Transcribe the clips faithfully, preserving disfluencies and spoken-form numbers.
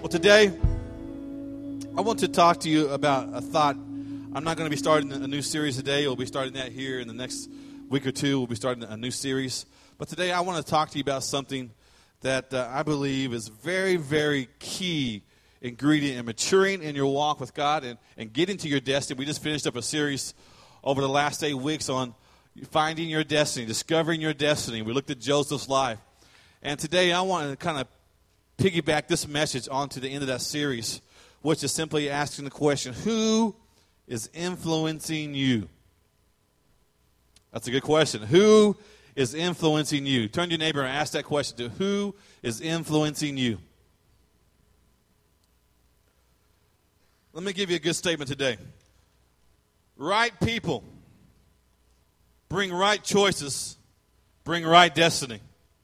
Well, today, I want to talk to you about a thought. I'm not going to be starting a new series today. We'll be starting that here in the next week or two. We'll be starting a new series. But today, I want to talk to you about something that uh, I believe is very, very key ingredient in maturing in your walk with God and, and getting to your destiny. We just finished up a series over the last eight weeks on finding your destiny, discovering your destiny. We looked at Joseph's life. And today, I want to kind of piggyback this message onto the end of that series, which is simply asking the question, who is influencing you? That's a good question. Who is influencing you? Turn to your neighbor and ask that question to who is influencing you? Let me give you a good statement today. Right people bring right choices, bring right destiny.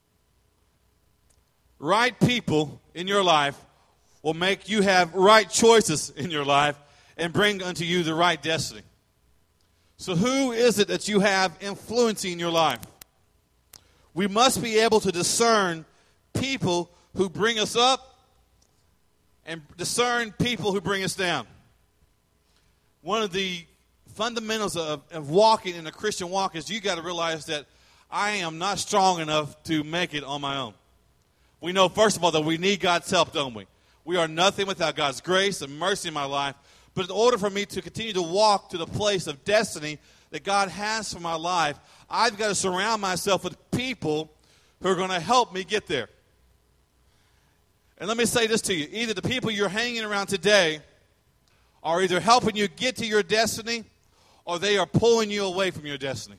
Right people in your life will make you have right choices in your life and bring unto you the right destiny. So who is it that you have influencing your life? We must be able to discern people who bring us up and discern people who bring us down. One of the fundamentals of, of walking in a Christian walk is you got to realize that I am not strong enough to make it on my own. We know, first of all, that we need God's help, don't we? We are nothing without God's grace and mercy in my life. But in order for me to continue to walk to the place of destiny that God has for my life, I've got to surround myself with people who are going to help me get there. And let me say this to you. Either the people you're hanging around today are either helping you get to your destiny or they are pulling you away from your destiny.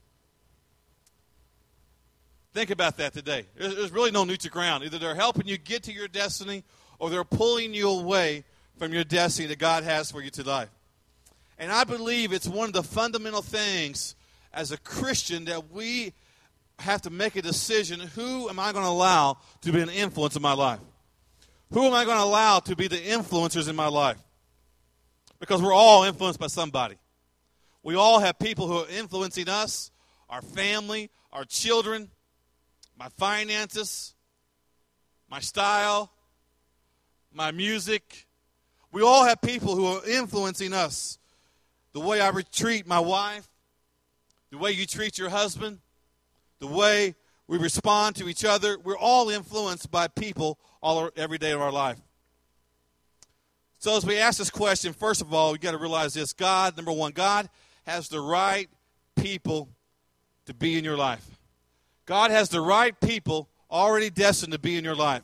Think about that today. There's really no neutral ground. Either they're helping you get to your destiny or they're pulling you away from your destiny that God has for you today. And I believe it's one of the fundamental things as a Christian that we have to make a decision. Who am I going to allow to be an influence in my life? Who am I going to allow to be the influencers in my life? Because we're all influenced by somebody. We all have people who are influencing us, our family, our children, my finances, my style, my music. We all have people who are influencing us. The way I treat my wife, the way you treat your husband, the way we respond to each other. We're all influenced by people all every day of our life. So as we ask this question, first of all, we've got to realize this. God, number one, God has the right people to be in your life. God has the right people already destined to be in your life.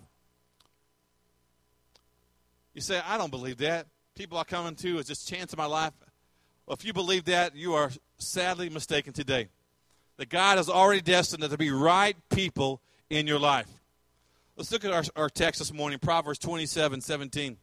You say, I don't believe that. People I come into is just chance in my life. Well, if you believe that, you are sadly mistaken today. That God has already destined there to be right people in your life. Let's look at our, our text this morning, Proverbs twenty-seven seventeen.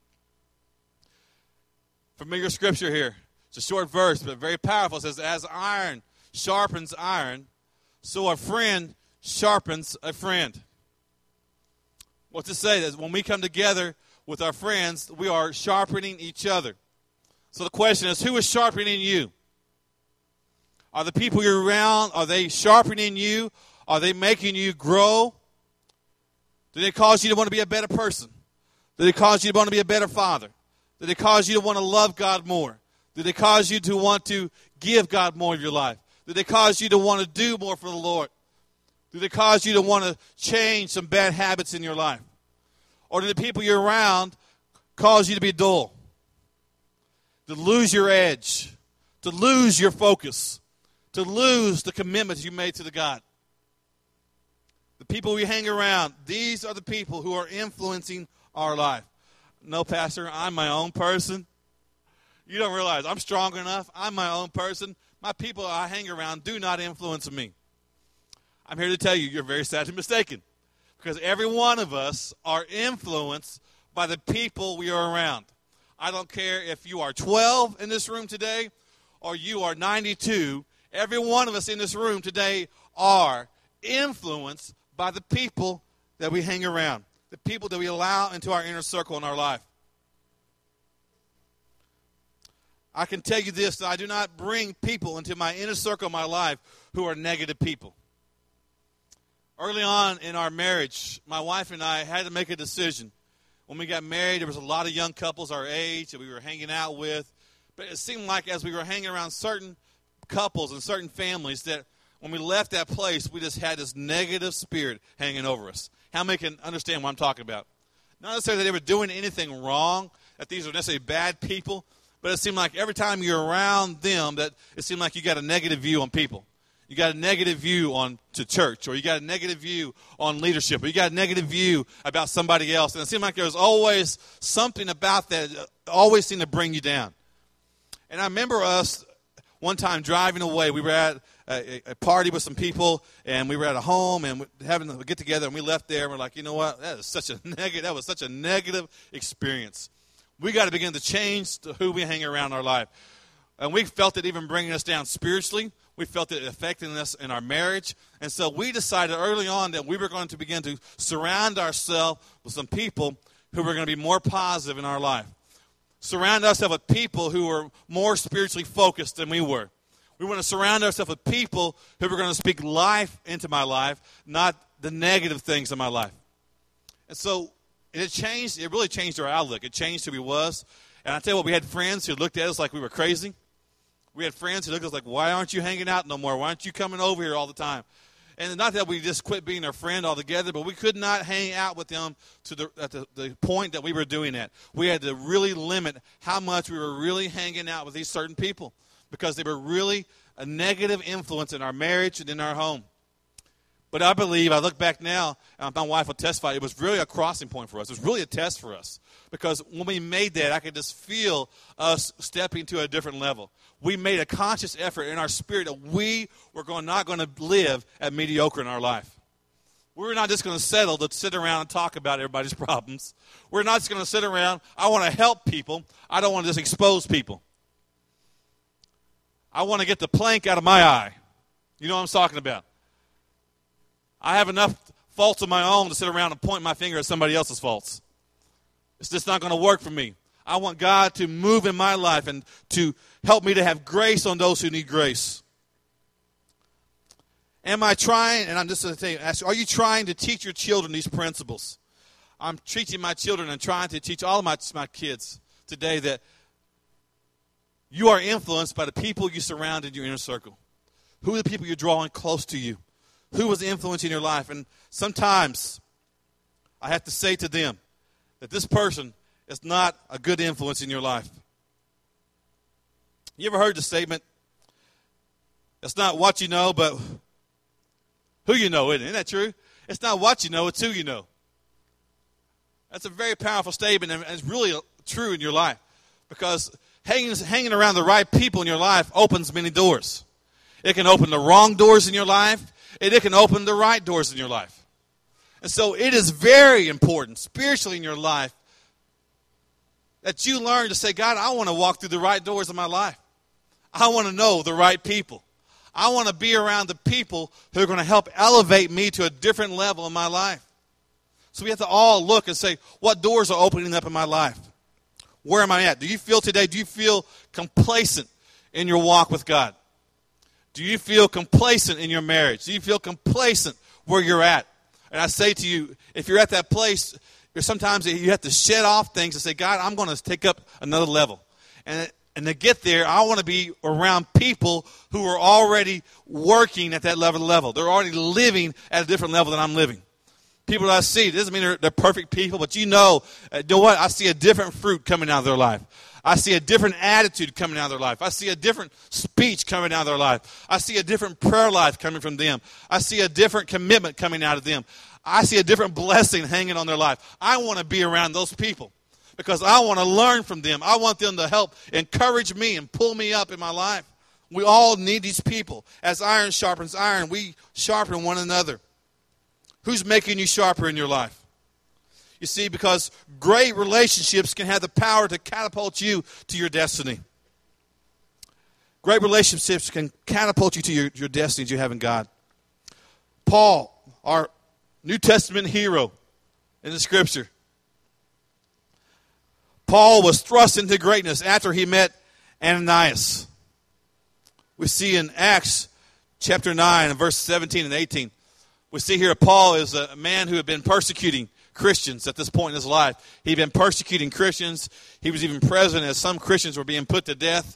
Familiar scripture here. It's a short verse, but very powerful. It says, as iron sharpens iron, so a friend sharpens a friend. What's it say? That when we come together with our friends, we are sharpening each other. So the question is, who is sharpening you? Are the people you're around, are they sharpening you? Are they making you grow? Do they cause you to want to be a better person? Do they cause you to want to be a better father? Do they cause you to want to love God more? Do they cause you to want to give God more of your life? Do they cause you to want to do more for the Lord? Do they cause you to want to change some bad habits in your life? Or do the people you're around cause you to be dull? To lose your edge? To lose your focus? To lose the commitments you made to the God? The people we hang around, these are the people who are influencing our life. No, Pastor, I'm my own person. You don't realize I'm strong enough. I'm my own person. My people I hang around do not influence me. I'm here to tell you, you're very sadly mistaken. Because every one of us are influenced by the people we are around. I don't care if you are twelve in this room today or you are ninety-two. Every one of us in this room today are influenced by the people that we hang around, the people that we allow into our inner circle in our life. I can tell you this, that I do not bring people into my inner circle of my life who are negative people. Early on in our marriage, my wife and I had to make a decision. when we got married, there was a lot of young couples our age that we were hanging out with. But it seemed like as we were hanging around certain couples and certain families that when we left that place, we just had this negative spirit hanging over us. How many can understand what I'm talking about? Not necessarily that they were doing anything wrong, that these were necessarily bad people, but it seemed like every time you're around them, that it seemed like you got a negative view on people. You got a negative view on to church, or you got a negative view on leadership, or you got a negative view about somebody else. And it seemed like there was always something about that that always seemed to bring you down. And I remember us one time driving away. We were at a, a party with some people, and we were at a home, and having a get together, and we left there, and we're like, you know what? That is such a negative. That was such a negative experience. We got to begin to change who we hang around in our life. And we felt it even bringing us down spiritually. We felt it affecting us in our marriage. And so we decided early on that we were going to begin to surround ourselves with some people who were going to be more positive in our life. Surround ourselves with people who were more spiritually focused than we were. We want to surround ourselves with people who were going to speak life into my life, not the negative things in my life. And so it changed. It really changed our outlook. It changed who we was. And I tell you what, we had friends who looked at us like we were crazy. We had friends who looked at us like, why aren't you hanging out no more? Why aren't you coming over here all the time? And not that we just quit being their friend altogether, but we could not hang out with them to the, at the, the point that we were doing that. We had to really limit how much we were really hanging out with these certain people because they were really a negative influence in our marriage and in our home. But I believe, I look back now, and my wife will testify, it was really a crossing point for us. It was really a test for us. Because when we made that, I could just feel us stepping to a different level. We made a conscious effort in our spirit that we were going, not going to live at mediocre in our life. We were not just going to settle to sit around and talk about everybody's problems. We're not just going to sit around. I want to help people. I don't want to just expose people. I want to get the plank out of my eye. You know what I'm talking about. I have enough faults of my own to sit around and point my finger at somebody else's faults. It's just not going to work for me. I want God to move in my life and to help me to have grace on those who need grace. Am I trying, and I'm just going to tell you, ask, are you trying to teach your children these principles? I'm teaching my children and trying to teach all of my, my kids today that you are influenced by the people you surround in your inner circle. Who are the people you're drawing close to you? Who was influencing your life? And sometimes I have to say to them that this person is not a good influence in your life. You ever heard the statement, it's not what you know, but who you know, isn't it? Isn't that true? It's not what you know, it's who you know. That's a very powerful statement, and it's really true in your life. Because hanging, hanging around the right people in your life opens many doors. It can open the wrong doors in your life, and it can open the right doors in your life. And so it is very important, spiritually in your life, that you learn to say, God, I want to walk through the right doors of my life. I want to know the right people. I want to be around the people who are going to help elevate me to a different level in my life. So we have to all look and say, what doors are opening up in my life? Where am I at? Do you feel today, do you feel complacent in your walk with God? Do you feel complacent in your marriage? Do you feel complacent where you're at? And I say to you, if you're at that place, sometimes you have to shed off things and say, God, I'm going to take up another level. And, and to get there, I want to be around people who are already working at that level. level. They're already living at a different level than I'm living. People that I see, it doesn't mean they're, they're perfect people, but you know, uh, you know what? I see a different fruit coming out of their life. I see a different attitude coming out of their life. I see a different speech coming out of their life. I see a different prayer life coming from them. I see a different commitment coming out of them. I see a different blessing hanging on their life. I want to be around those people because I want to learn from them. I want them to help encourage me and pull me up in my life. We all need these people. As iron sharpens iron, we sharpen one another. Who's making you sharper in your life? You see, because great relationships can have the power to catapult you to your destiny. Great relationships can catapult you to your, your destinies you have in God. Paul, our New Testament hero in the Scripture. Paul was thrust into greatness after he met Ananias. We see in Acts chapter nine and verse seventeen and eighteen. We see here Paul is a man who had been persecuting Christians at this point in his life. He'd been persecuting Christians. He was even present as some Christians were being put to death.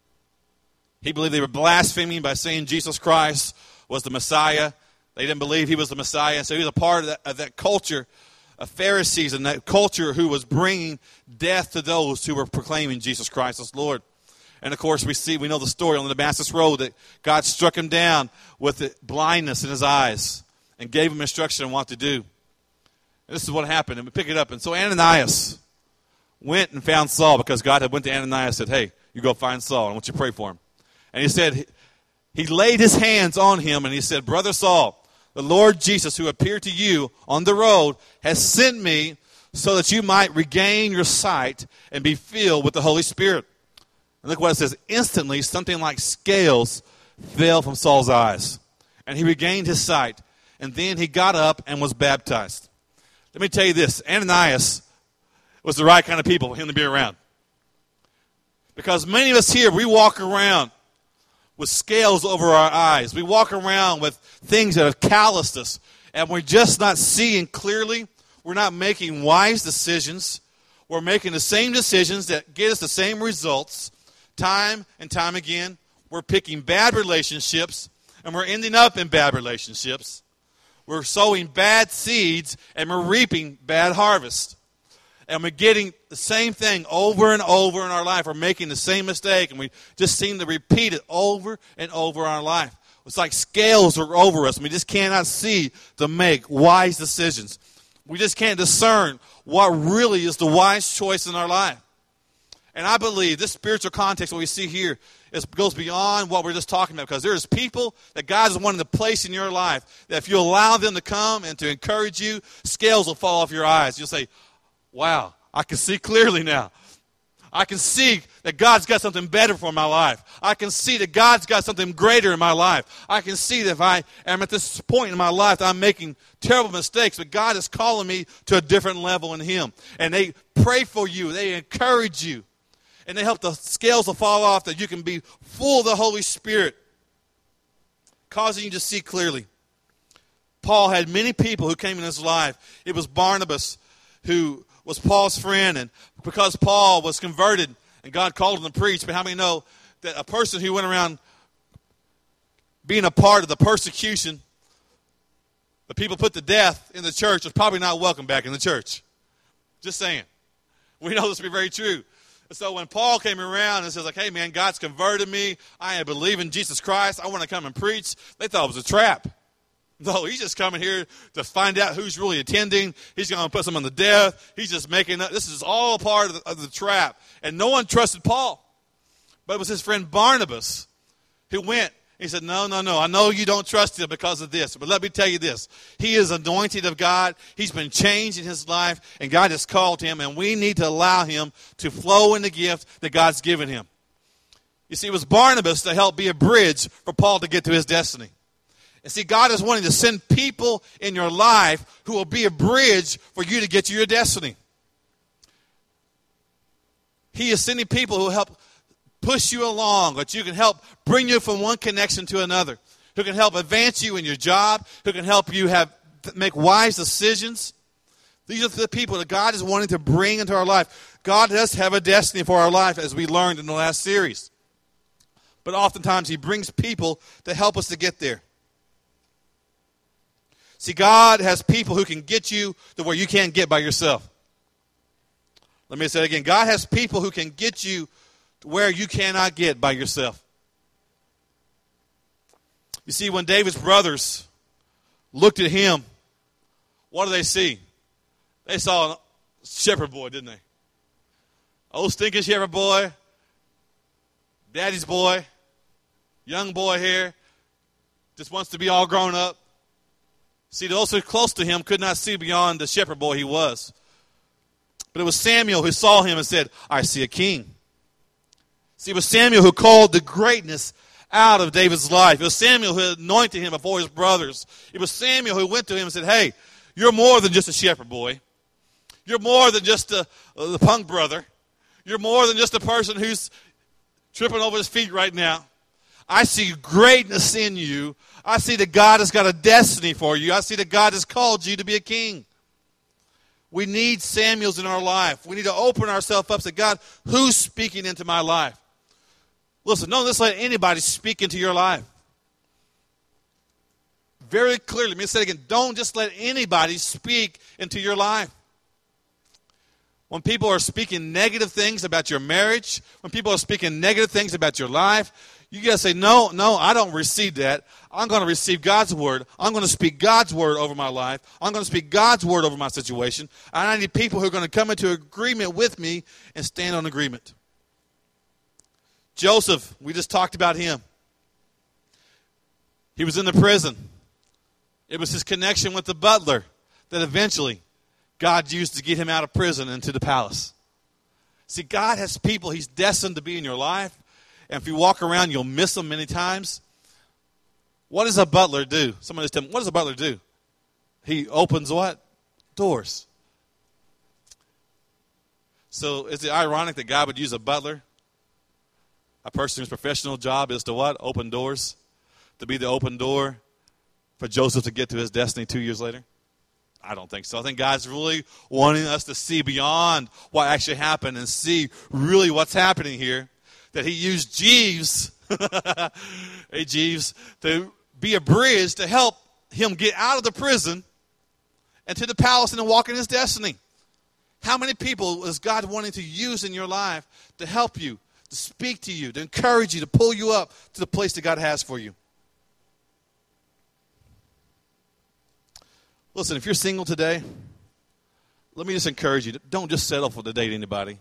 He believed they were blaspheming by saying Jesus Christ was the Messiah. They didn't believe he was the Messiah. So he was a part of that, of that culture of Pharisees and that culture who was bringing death to those who were proclaiming Jesus Christ as Lord. And, of course, we see, we know the story on the Damascus Road that God struck him down with the blindness in his eyes and gave him instruction on what to do. And this is what happened. And we pick it up. And so Ananias went and found Saul because God had went to Ananias and said, hey, you go find Saul. I want you to pray for him. And he said, he laid his hands on him and he said, Brother Saul, the Lord Jesus who appeared to you on the road has sent me so that you might regain your sight and be filled with the Holy Spirit. And look what it says. Instantly, something like scales fell from Saul's eyes. And he regained his sight. And then he got up and was baptized. Let me tell you this. Ananias was the right kind of people for him to be around. Because many of us here, we walk around with scales over our eyes. We walk around with things that have calloused us. And we're just not seeing clearly. We're not making wise decisions. We're making the same decisions that get us the same results. Time and time again, we're picking bad relationships, and we're ending up in bad relationships. We're sowing bad seeds, and we're reaping bad harvest. And we're getting the same thing over and over in our life. We're making the same mistake, and we just seem to repeat it over and over in our life. It's like scales are over us, and we just cannot see to make wise decisions. We just can't discern what really is the wise choice in our life. And I believe this spiritual context, what we see here, is, goes beyond what we're just talking about. Because there's people that God is wanting to place in your life that if you allow them to come and to encourage you, scales will fall off your eyes. You'll say, wow, I can see clearly now. I can see that God's got something better for my life. I can see that God's got something greater in my life. I can see that if I am at this point in my life that I'm making terrible mistakes, but God is calling me to a different level in Him. And they pray for you. They encourage you. And they help the scales to fall off that you can be full of the Holy Spirit, causing you to see clearly. Paul had many people who came in his life. It was Barnabas who was Paul's friend, and because Paul was converted and God called him to preach, but how many know that a person who went around being a part of the persecution, the people put to death in the church, was probably not welcome back in the church? Just saying. We know this to be very true. And so when Paul came around and says, like, hey, man, God's converted me. I believe in Jesus Christ. I want to come and preach. They thought it was a trap. No, he's just coming here to find out who's really attending. He's going to put someone to death. He's just making up. This is all part of the, of the trap. And no one trusted Paul. But it was his friend Barnabas who went. He said, no, no, no. I know you don't trust him because of this. But let me tell you this. He is anointed of God. He's been changed in his life. And God has called him. And we need to allow him to flow in the gift that God's given him. You see, it was Barnabas to help be a bridge for Paul to get to his destiny. And see, God is wanting to send people in your life who will be a bridge for you to get to your destiny. He is sending people who help push you along, that you can help bring you from one connection to another, who can help advance you in your job, who can help you have make wise decisions. These are the people that God is wanting to bring into our life. God does have a destiny for our life, as we learned in the last series. But oftentimes He brings people to help us to get there. See, God has people who can get you to where you can't get by yourself. Let me say it again. God has people who can get you to where you cannot get by yourself. You see, when David's brothers looked at him, what do they see? They saw a shepherd boy, didn't they? Old stinking shepherd boy, daddy's boy, young boy here, just wants to be all grown up. See, those who were close to him could not see beyond the shepherd boy he was. But it was Samuel who saw him and said, I see a king. See, it was Samuel who called the greatness out of David's life. It was Samuel who anointed him before his brothers. It was Samuel who went to him and said, hey, you're more than just a shepherd boy. You're more than just a, a punk brother. You're more than just a person who's tripping over his feet right now. I see greatness in you. I see that God has got a destiny for you. I see that God has called you to be a king. We need Samuels in our life. We need to open ourselves up and say, God, who's speaking into my life? Listen, don't just let anybody speak into your life. Very clearly, let me say it again, don't just let anybody speak into your life. When people are speaking negative things about your marriage, when people are speaking negative things about your life, you got to say, no, no, I don't receive that. I'm going to receive God's word. I'm going to speak God's word over my life. I'm going to speak God's word over my situation. And I need people who are going to come into agreement with me and stand on agreement. Joseph, we just talked about him. He was in the prison. It was his connection with the butler that eventually God used to get him out of prison into the palace. See, God has people he's destined to be in your life. And if you walk around, you'll miss them many times. What does a butler do? Somebody just tell me, what does a butler do? He opens what? Doors. So is it ironic that God would use a butler? A person whose professional job is to what? Open doors. To be the open door for Joseph to get to his destiny two years later? I don't think so. I think God's really wanting us to see beyond what actually happened and see really what's happening here. That he used Jeeves, hey Jeeves, to be a bridge to help him get out of the prison and to the palace and to walk in his destiny. How many people is God wanting to use in your life to help you, to speak to you, to encourage you, to pull you up to the place that God has for you? Listen, if you're single today, let me just encourage you. Don't just settle for to date anybody.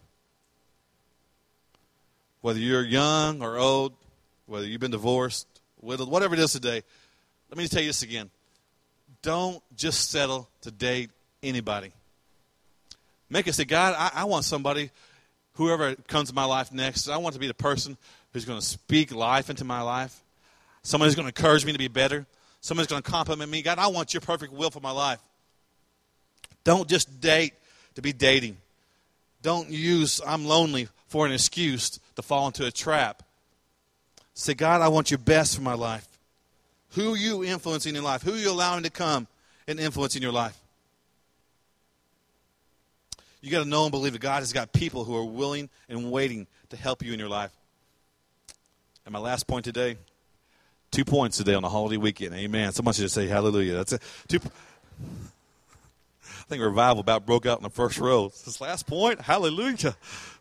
Whether you're young or old, whether you've been divorced, whatever it is today, let me tell you this again. Don't just settle to date anybody. Make it say, God, I, I want somebody, whoever comes to my life next, I want to be the person who's going to speak life into my life. Somebody who's going to encourage me to be better. Somebody's going to compliment me. God, I want your perfect will for my life. Don't just date to be dating. Don't use I'm lonely for an excuse to fall into a trap. Say, God, I want your best for my life. Who are you influencing in life? Who are you allowing to come and influence in your life? You got to know and believe that God has got people who are willing and waiting to help you in your life. And my last point today, two points today on the holiday weekend. Amen. Someone should say hallelujah. That's it. Two. I think revival about broke out in the first row. This last point, hallelujah.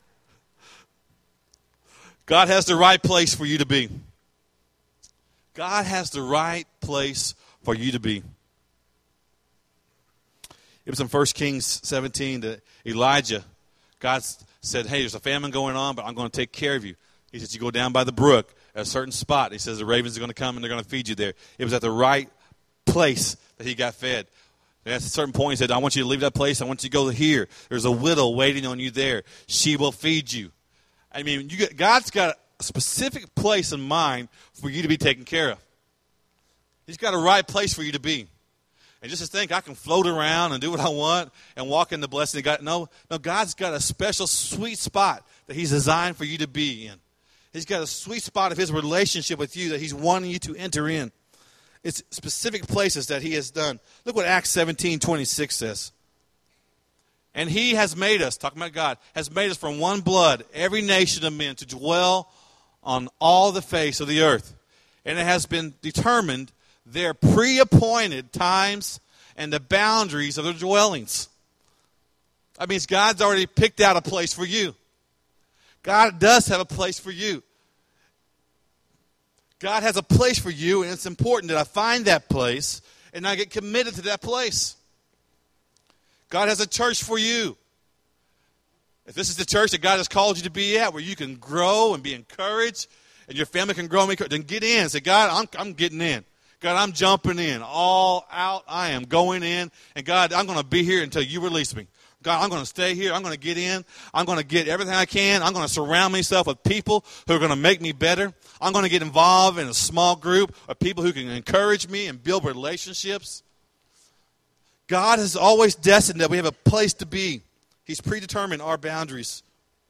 God has the right place for you to be. God has the right place for you to be. It was in First Kings seventeen that Elijah, God said, hey, there's a famine going on, but I'm going to take care of you. He says, you go down by the brook at a certain spot. He says the ravens are going to come and they're going to feed you there. It was at the right place that he got fed. And at a certain point, he said, I want you to leave that place. I want you to go here. There's a widow waiting on you there. She will feed you. I mean, you get, God's got a specific place in mind for you to be taken care of. He's got a right place for you to be. And just to think I can float around and do what I want and walk in the blessing of God. No, no, God's got a special sweet spot that he's designed for you to be in. He's got a sweet spot of his relationship with you that he's wanting you to enter in. It's specific places that he has done. Look what Acts seventeen twenty-six says. And he has made us, talking about God, has made us from one blood, every nation of men, to dwell on all the face of the earth. And it has been determined their pre-appointed times and the boundaries of their dwellings. That means God's already picked out a place for you. God does have a place for you. God has a place for you, and it's important that I find that place and I get committed to that place. God has a church for you. If this is the church that God has called you to be at, where you can grow and be encouraged, and your family can grow and be encouraged, then get in. Say, God, I'm, I'm getting in. God, I'm jumping in. All out, I am going in. And God, I'm going to be here until you release me. God, I'm going to stay here. I'm going to get in. I'm going to get everything I can. I'm going to surround myself with people who are going to make me better. I'm going to get involved in a small group of people who can encourage me and build relationships. God has always destined that we have a place to be. He's predetermined our boundaries.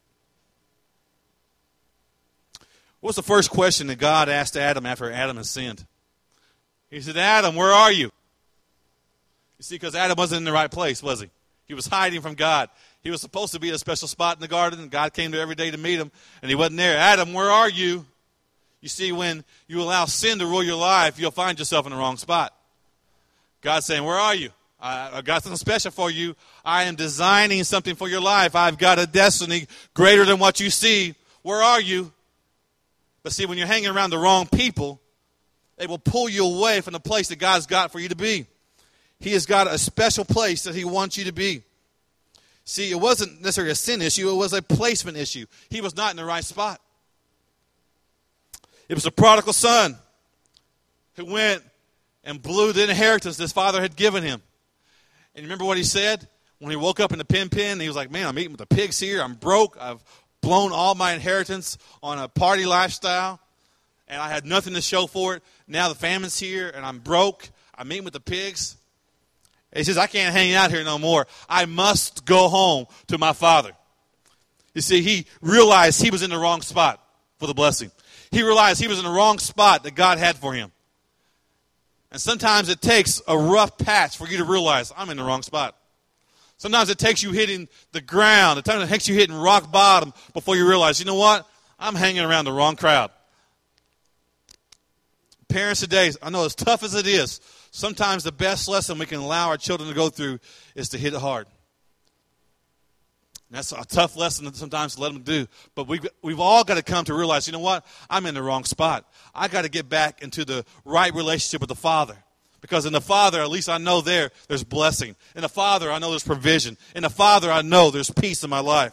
What's the first question that God asked Adam after Adam had sinned? He said, Adam, where are you? You see, because Adam wasn't in the right place, was he? He was hiding from God. He was supposed to be at a special spot in the garden, and God came there every day to meet him, and he wasn't there. Adam, where are you? You see, when you allow sin to rule your life, you'll find yourself in the wrong spot. God's saying, where are you? I, I've got something special for you. I am designing something for your life. I've got a destiny greater than what you see. Where are you? But see, when you're hanging around the wrong people, they will pull you away from the place that God's got for you to be. He has got a special place that he wants you to be. See, it wasn't necessarily a sin issue. It was a placement issue. He was not in the right spot. It was a prodigal son who went and blew the inheritance his father had given him. And you remember what he said? When he woke up in the pen pen, he was like, man, I'm eating with the pigs here. I'm broke. I've blown all my inheritance on a party lifestyle, and I had nothing to show for it. Now the famine's here, and I'm broke. I'm eating with the pigs. He says, I can't hang out here no more. I must go home to my father. You see, he realized he was in the wrong spot for the blessing. He realized he was in the wrong spot that God had for him. And sometimes it takes a rough patch for you to realize, I'm in the wrong spot. Sometimes it takes you hitting the ground. Sometimes it takes you hitting rock bottom before you realize, you know what? I'm hanging around the wrong crowd. Parents today, I know as tough as it is, sometimes the best lesson we can allow our children to go through is to hit it hard. That's a tough lesson sometimes to let them do. But we've, we've all got to come to realize, you know what? I'm in the wrong spot. I got to get back into the right relationship with the Father. Because in the Father, at least I know there, there's blessing. In the Father, I know there's provision. In the Father, I know there's peace in my life.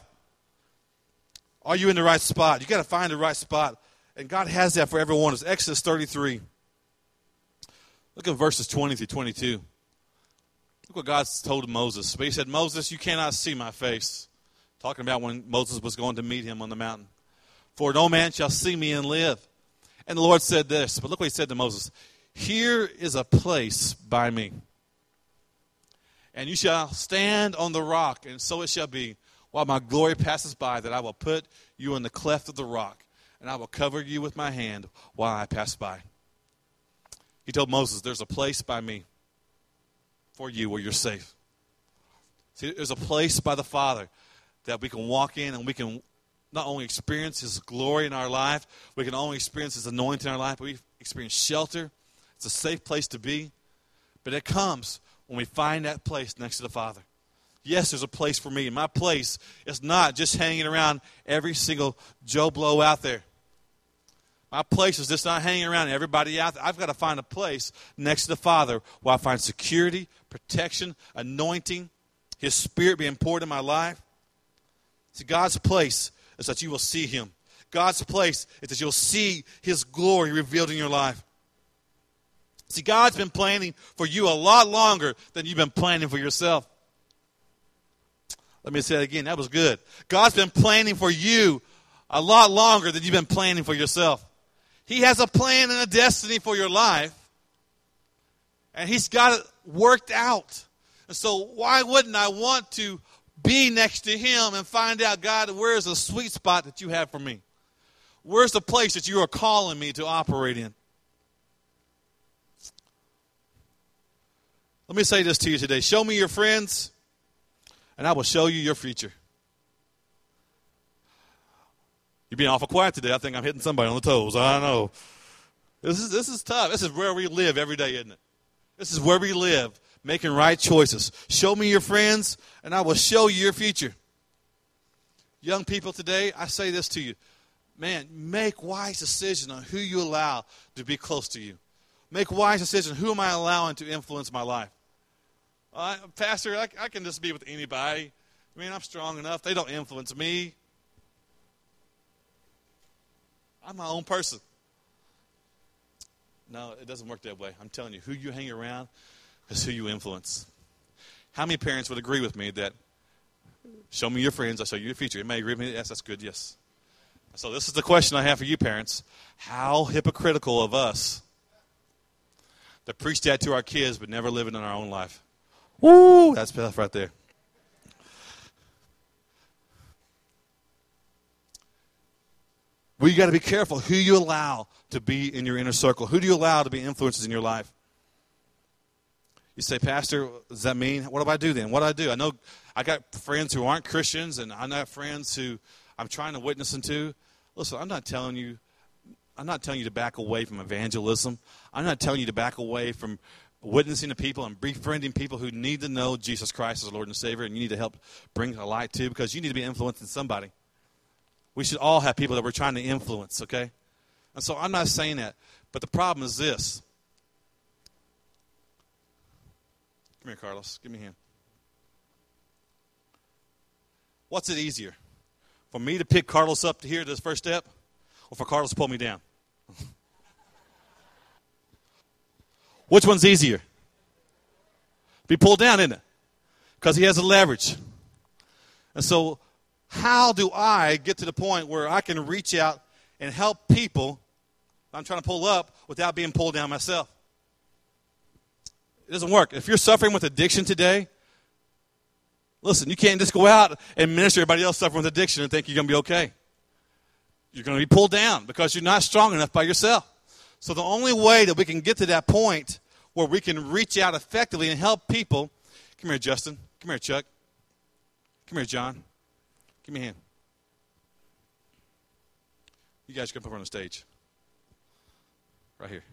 Are you in the right spot? You got to find the right spot. And God has that for everyone. It's Exodus thirty-three. Look at verses twenty through twenty-two. Look what God told Moses. But he said, Moses, you cannot see my face. Talking about when Moses was going to meet him on the mountain. For no man shall see me and live. And the Lord said this. But look what he said to Moses. Here is a place by me. And you shall stand on the rock, and so it shall be, while my glory passes by, that I will put you in the cleft of the rock, and I will cover you with my hand while I pass by. He told Moses, there's a place by me for you where you're safe. See, there's a place by the Father that we can walk in and we can not only experience his glory in our life, we can only experience his anointing in our life, but we experience shelter. It's a safe place to be. But it comes when we find that place next to the Father. Yes, there's a place for me. And my place is not just hanging around every single Joe Blow out there. My place is just not hanging around everybody out there. I've got to find a place next to the Father where I find security, protection, anointing, his Spirit being poured in my life. See, God's place is that you will see him. God's place is that you'll see his glory revealed in your life. See, God's been planning for you a lot longer than you've been planning for yourself. Let me say that again. That was good. God's been planning for you a lot longer than you've been planning for yourself. He has a plan and a destiny for your life, and he's got it worked out. And so why wouldn't I want to be next to him and find out, God, where's the sweet spot that you have for me? Where's the place that you are calling me to operate in? Let me say this to you today. Show me your friends, and I will show you your future. You're being awful quiet today. I think I'm hitting somebody on the toes. I know. This is this is tough. This is where we live every day, isn't it? This is where we live, making right choices. Show me your friends, and I will show you your future. Young people today, I say this to you. Man, make wise decisions on who you allow to be close to you. Make wise decisions. Who am I allowing to influence my life? Uh, Pastor, I, I can just be with anybody. I mean, I'm strong enough. They don't influence me. I'm my own person. No, it doesn't work that way. I'm telling you, who you hang around is who you influence. How many parents would agree with me that, show me your friends, I'll show you your future? It may agree with me. Yes, that's good, yes. So this is the question I have for you parents. How hypocritical of us to preach that to our kids but never live it in our own life. Woo, that's tough right there. Well, you got to be careful who you allow to be in your inner circle. Who do you allow to be influences in your life? You say, Pastor, does that mean? What do I do then? What do I do? I know I got friends who aren't Christians, and I have friends who I'm trying to witness them to. Listen, I'm not telling you, I'm not telling you to back away from evangelism. I'm not telling you to back away from witnessing to people and befriending people who need to know Jesus Christ as Lord and Savior, and you need to help bring a light to, because you need to be influencing somebody. We should all have people that we're trying to influence, okay? And so I'm not saying that, but the problem is this. Come here, Carlos. Give me a hand. What's it easier? For me to pick Carlos up to here to this first step, or for Carlos to pull me down? Which one's easier? Be pulled down, isn't it? Because he has the leverage. And so how do I get to the point where I can reach out and help people I'm trying to pull up without being pulled down myself? It doesn't work. If you're suffering with addiction today, listen, you can't just go out and minister to everybody else suffering with addiction and think you're going to be okay. You're going to be pulled down because you're not strong enough by yourself. So the only way that we can get to that point where we can reach out effectively and help people, come here, Justin. Come here, Chuck. Come here, John. Give me a hand. You guys come up on the stage. Right here.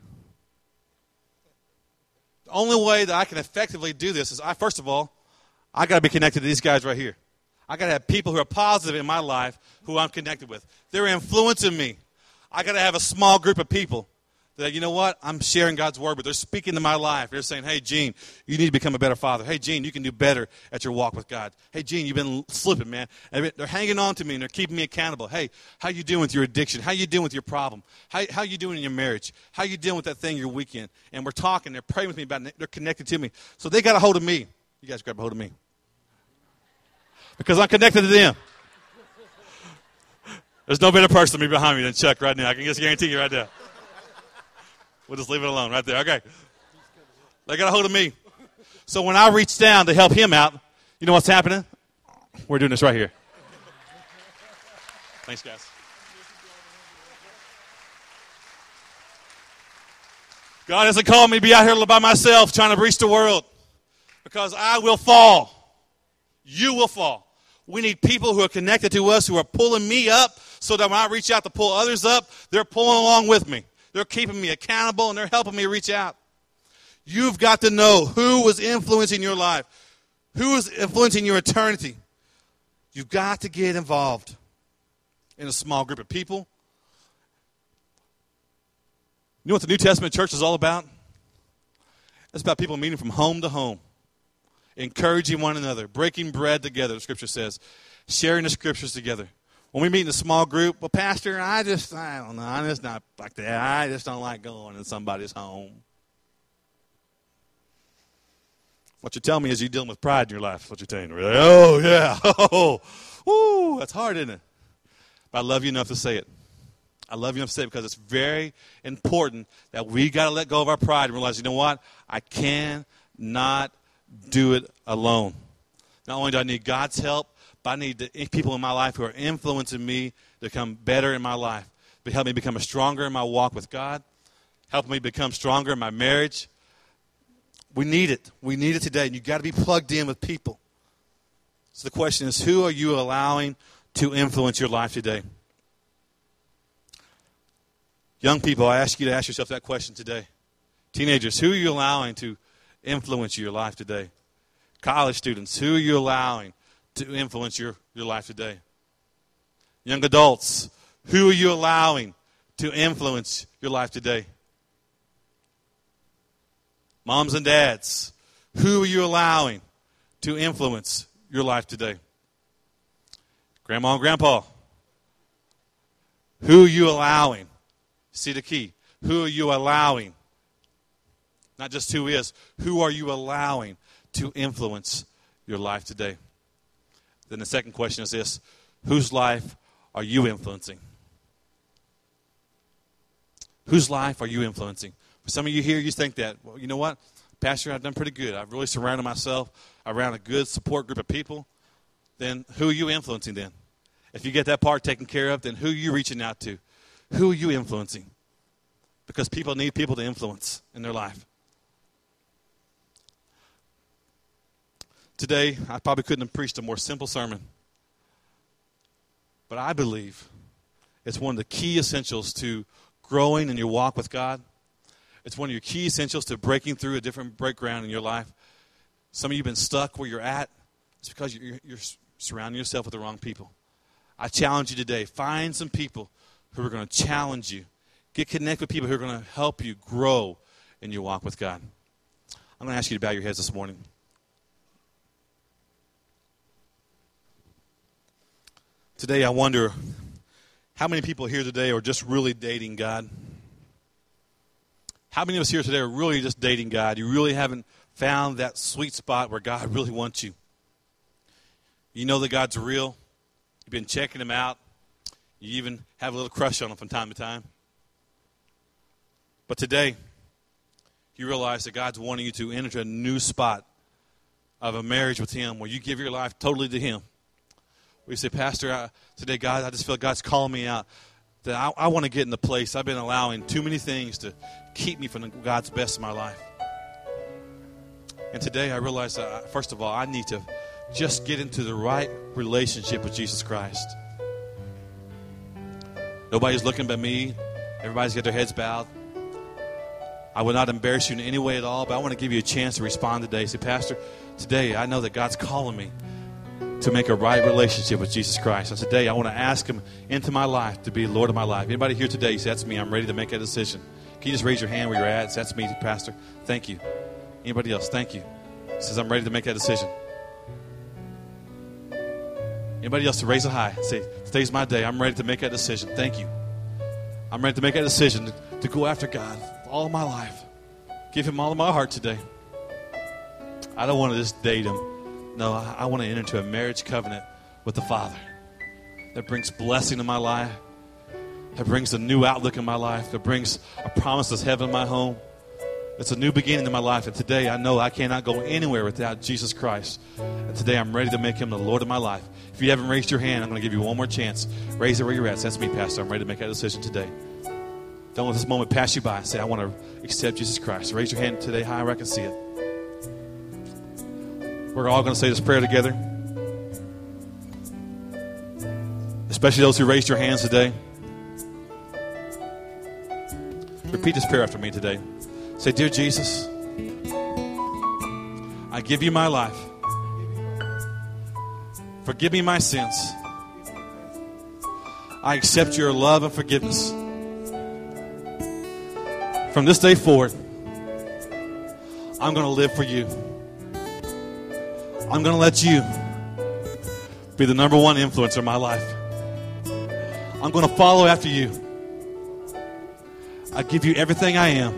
The only way that I can effectively do this is, I first of all, I got to be connected to these guys right here. I got to have people who are positive in my life who I'm connected with. They're influencing me. I got to have a small group of people that, you know what, I'm sharing God's word, but they're speaking to my life. They're saying, hey, Gene, you need to become a better father. Hey, Gene, you can do better at your walk with God. Hey, Gene, you've been slipping, man. And they're hanging on to me, and they're keeping me accountable. Hey, how you doing with your addiction? How you doing with your problem? How how you doing in your marriage? How you dealing with that thing your weekend? And we're talking. They're praying with me about it. They're connected to me. So they got a hold of me. You guys grab a hold of me. Because I'm connected to them. There's no better person to be behind me than Chuck right now. I can just guarantee you right now. We'll just leave it alone right there. Okay. They got a hold of me. So when I reach down to help him out, you know what's happening? We're doing this right here. Thanks, guys. God hasn't called me to be out here by myself trying to reach the world, because I will fall. You will fall. We need people who are connected to us, who are pulling me up, so that when I reach out to pull others up, they're pulling along with me. They're keeping me accountable, and they're helping me reach out. You've got to know who was influencing your life, who is influencing your eternity. You've got to get involved in a small group of people. You know what the New Testament church is all about? It's about people meeting from home to home, encouraging one another, breaking bread together, the Scripture says, sharing the Scriptures together. When we meet in a small group, well, Pastor, I just, I don't know, I'm just not like that. I just don't like going in somebody's home. What you're telling me is you're dealing with pride in your life. That's what you're telling me. Like, oh, yeah. Oh, woo, that's hard, isn't it? But I love you enough to say it. I love you enough to say it because it's very important that we got to let go of our pride and realize, you know what? I cannot do it alone. Not only do I need God's help, but I need the people in my life who are influencing me to become better in my life, to help me become stronger in my walk with God, help me become stronger in my marriage. We need it. We need it today. And you've got to be plugged in with people. So the question is, who are you allowing to influence your life today? Young people, I ask you to ask yourself that question today. Teenagers, who are you allowing to influence your life today? College students, who are you allowing to influence your, your life today? Young adults, who are you allowing to influence your life today? Moms and dads, who are you allowing to influence your life today? Grandma and grandpa, who are you allowing? See the key. Who are you allowing? Not just who is, who are you allowing to influence your life today? Then the second question is this: whose life are you influencing? Whose life are you influencing? For some of you here, you think that, well, you know what, Pastor, I've done pretty good. I've really surrounded myself around a good support group of people. Then who are you influencing then? If you get that part taken care of, then who are you reaching out to? Who are you influencing? Because people need people to influence in their life. Today, I probably couldn't have preached a more simple sermon. But I believe it's one of the key essentials to growing in your walk with God. It's one of your key essentials to breaking through a different breakground in your life. Some of you have been stuck where you're at. It's because you're, you're surrounding yourself with the wrong people. I challenge you today. Find some people who are going to challenge you. Get connected with people who are going to help you grow in your walk with God. I'm going to ask you to bow your heads this morning. Today, I wonder how many people here today are just really dating God. How many of us here today are really just dating God? You really haven't found that sweet spot where God really wants you. You know that God's real. You've been checking him out. You even have a little crush on him from time to time. But today, you realize that God's wanting you to enter a new spot of a marriage with him where you give your life totally to him. We say, Pastor, I, today, God, I just feel God's calling me out. That I, I want to get in the place. I've been allowing too many things to keep me from God's best in my life. And today I realize that, first of all, I need to just get into the right relationship with Jesus Christ. Nobody's looking but me. Everybody's got their heads bowed. I will not embarrass you in any way at all, but I want to give you a chance to respond today. Say, Pastor, today I know that God's calling me to make a right relationship with Jesus Christ. And today I want to ask him into my life to be Lord of my life. Anybody here today say, that's me, I'm ready to make that decision. Can you just raise your hand where you're at? Say, that's me, Pastor. Thank you. Anybody else? Thank you. Says, I'm ready to make that decision. Anybody else to raise it high? Say, today's my day. I'm ready to make that decision. Thank you. I'm ready to make that decision to, to go after God all my life. Give him all of my heart today. I don't want to just date him. No, I, I want to enter into a marriage covenant with the Father that brings blessing in my life, that brings a new outlook in my life, that brings a promise of heaven in my home. It's a new beginning in my life. And today I know I cannot go anywhere without Jesus Christ. And today I'm ready to make him the Lord of my life. If you haven't raised your hand, I'm going to give you one more chance. Raise it where you're at. Say, that's me, Pastor. I'm ready to make that decision today. Don't let this moment pass you by. Say, I want to accept Jesus Christ. Raise your hand today high where I can see it. We're all going to say this prayer together. Especially those who raised your hands today. Repeat this prayer after me today. Say, dear Jesus, I give you my life. Forgive me my sins. I accept your love and forgiveness. From this day forward, I'm going to live for you. I'm going to let you be the number one influencer in my life. I'm going to follow after you. I give you everything I am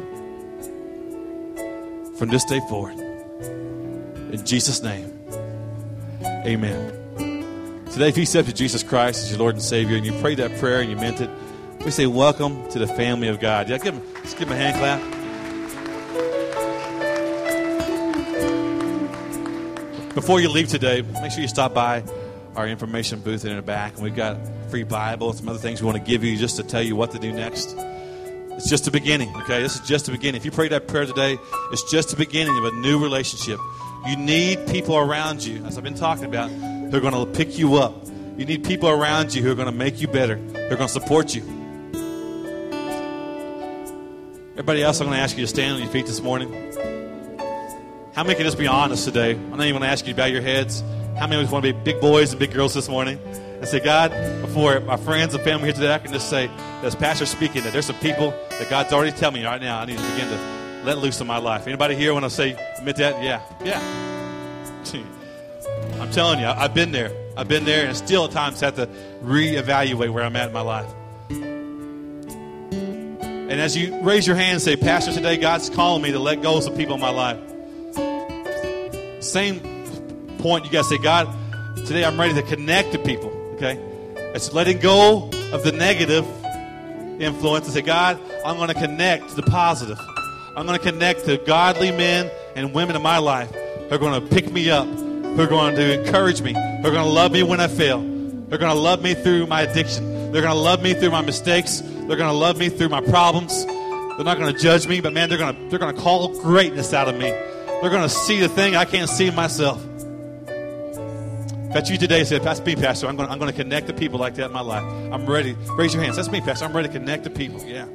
from this day forward. In Jesus' name, amen. Today, if you accepted Jesus Christ as your Lord and Savior and you prayed that prayer and you meant it, we say welcome to the family of God. Yeah, give him, just give him a hand clap. Before you leave today, make sure you stop by our information booth in the back. And we've got a free Bible and some other things we want to give you just to tell you what to do next. It's just the beginning, okay? This is just the beginning. If you prayed that prayer today, it's just the beginning of a new relationship. You need people around you, as I've been talking about, who are going to pick you up. You need people around you who are going to make you better. They're going to support you. Everybody else, I'm going to ask you to stand on your feet this morning. How many can just be honest today? I'm not even going to ask you to bow your heads. How many of us want to be big boys and big girls this morning? And say, God, before my friends and family here today, I can just say, as Pastor speaking, that there's some people that God's already telling me right now I need to begin to let loose in my life. Anybody here want to say, admit that? Yeah, yeah. I'm telling you, I've been there. I've been there and still at times have to reevaluate where I'm at in my life. And as you raise your hand and say, Pastor, today God's calling me to let go of some people in my life. Same point, you got to say, God, today I'm ready to connect to people, okay? It's letting go of the negative influence and say, God, I'm going to connect to the positive. I'm going to connect to godly men and women in my life who are going to pick me up, who are going to encourage me, who are going to love me when I fail, who are going to love me through my addiction. They're going to love me through my mistakes. They're going to love me through my problems. They're not going to judge me, but man, they're going to they're going to call greatness out of me. They're going to see the thing I can't see in myself. That's you today. Said, that's me, Pastor. I'm going I'm going to connect the people like that in my life. I'm ready. Raise your hands. That's me, Pastor. I'm ready to connect the people. Yeah.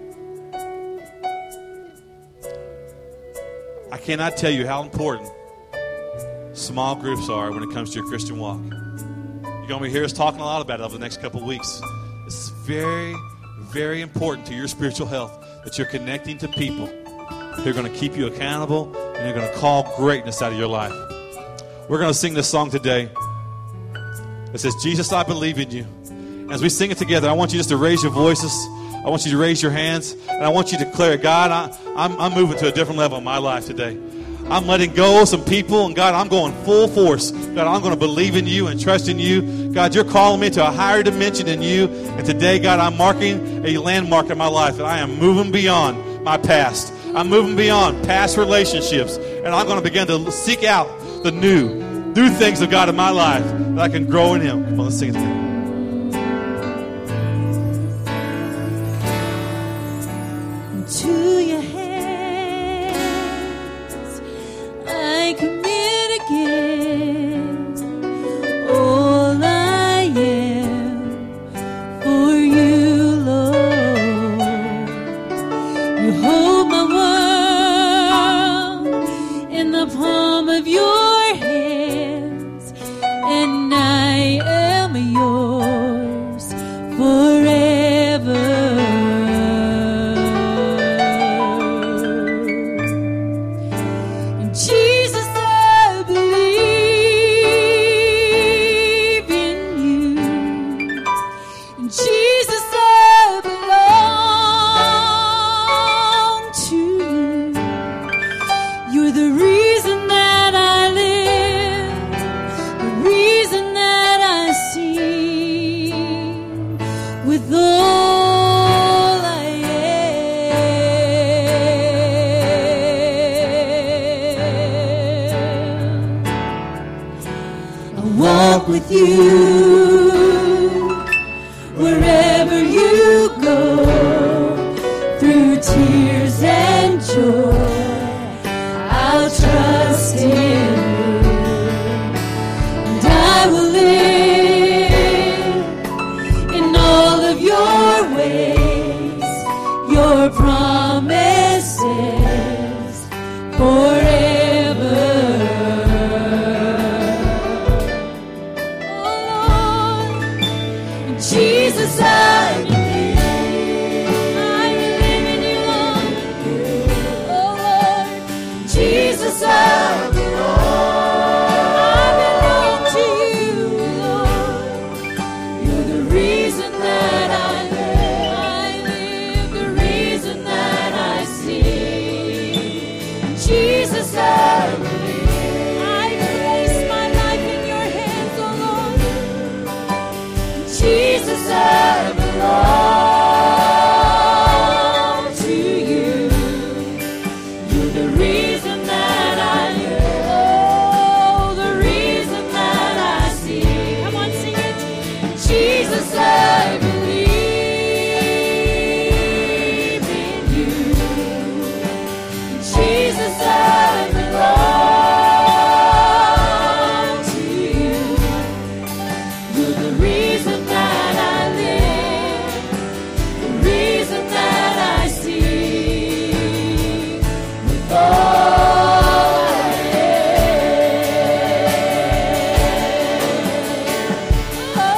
I cannot tell you how important small groups are when it comes to your Christian walk. You're going to be hear us talking a lot about it over the next couple of weeks. It's very, very important to your spiritual health that you're connecting to people who are going to keep you accountable and they're going to call greatness out of your life. We're going to sing this song today. It says, Jesus, I believe in you. As we sing it together, I want you just to raise your voices. I want you to raise your hands. And I want you to declare, God, I, I'm, I'm moving to a different level in my life today. I'm letting go of some people. And God, I'm going full force. God, I'm going to believe in you and trust in you. God, you're calling me to a higher dimension in you. And today, God, I'm marking a landmark in my life. That I am moving beyond my past. I'm moving beyond past relationships. And I'm going to begin to seek out the new. Do things of God in my life that I can grow in Him. Come on, let's sing it together. Into your hands I commit again all I am for you, Lord. You hold my world in the palm of your and I am yours forever. And Jesus, I believe in you. And Jesus, I belong to you. You're the reason that I live. Reason that I sing with all I am. I walk with you wherever you go, through tears and joy. I'll trust in you. I will live in all of your ways, your promises forever. Oh Lord, Jesus, I believe, I believe in you, Lord. Oh Lord, Jesus, I belong. Jesus, I believe. I place my life in your hands, oh Lord. Jesus, I belong to you. You're the reason that I live. Oh, the reason that I see. Come on, sing it. Jesus, I believe in you. Jesus, I belong to you. You're the reason that I live, the reason that I see with all I am. Oh,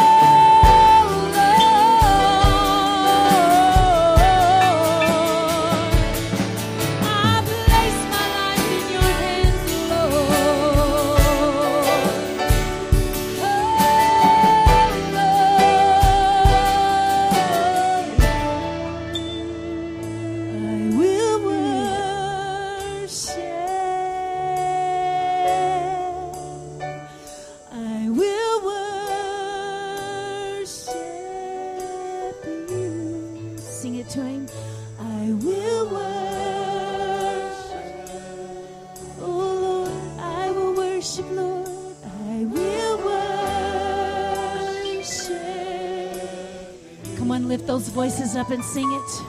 to him. I will worship. Oh Lord, I will worship, Lord. I will worship. Come on, lift those voices up and sing it.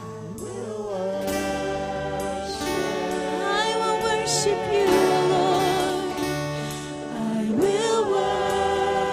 I will worship you, Lord. I will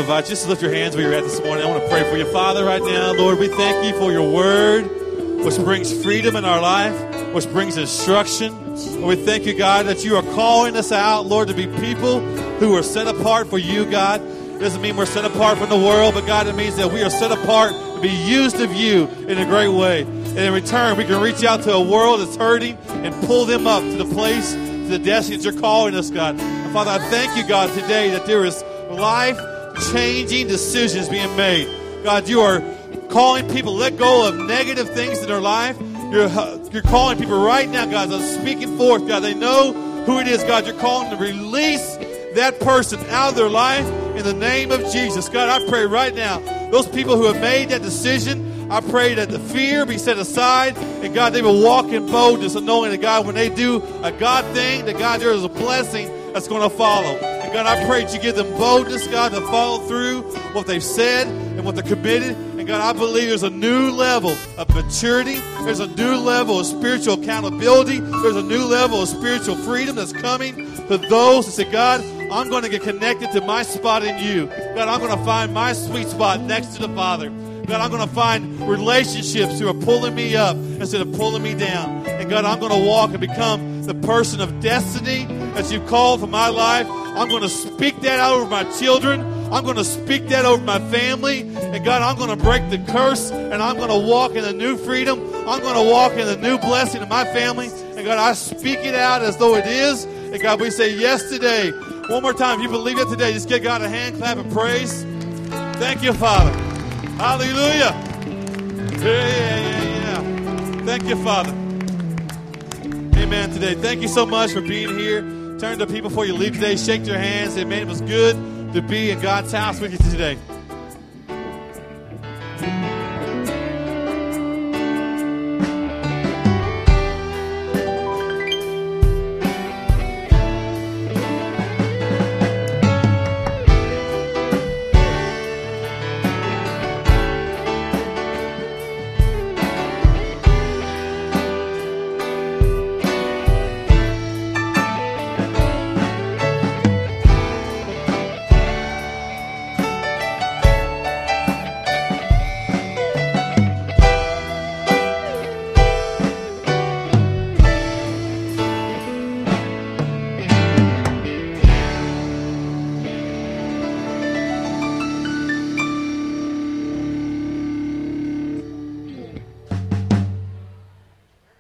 invite you just to lift your hands where you're at this morning. I want to pray for you. Father, right now, Lord, we thank you for your word, which brings freedom in our life, which brings instruction. Lord, we thank you, God, that you are calling us out, Lord, to be people who are set apart for you, God. It doesn't mean we're set apart from the world, but God, it means that we are set apart to be used of you in a great way. And in return, we can reach out to a world that's hurting and pull them up to the place, to the destiny that you're calling us, God. And Father, I thank you, God, today that there is life-changing decisions being made. God, you are calling people to let go of negative things in their life. You're, you're calling people right now, God, that are speaking forth, God. They know who it is, God. You're calling them to release that person out of their life in the name of Jesus. God, I pray right now, those people who have made that decision, I pray that the fear be set aside, and God, they will walk in boldness and knowing that, God, when they do a God thing, that, God, there is a blessing that's going to follow. And God, I pray that you give them boldness, God, to follow through what they've said and what they're committed. And God, I believe there's a new level of maturity. There's a new level of spiritual accountability. There's a new level of spiritual freedom that's coming to those that say, God, I'm going to get connected to my spot in you. God, I'm going to find my sweet spot next to the Father. God, I'm going to find relationships who are pulling me up instead of pulling me down. And God, I'm going to walk and become the person of destiny that you've called for my life. I'm going to speak that out over my children. I'm going to speak that over my family. And God, I'm going to break the curse, and I'm going to walk in the new freedom. I'm going to walk in the new blessing of my family. And God, I speak it out as though it is. And God, we say yes today. One more time, if you believe it today, just give God a hand clap and praise. Thank you, Father. Hallelujah. Yeah, yeah, yeah, yeah. Thank you, Father. Amen today. Thank you so much for being here. Turn to people before you leave today. Shake their hands. Amen. It was good to be in God's house with you today.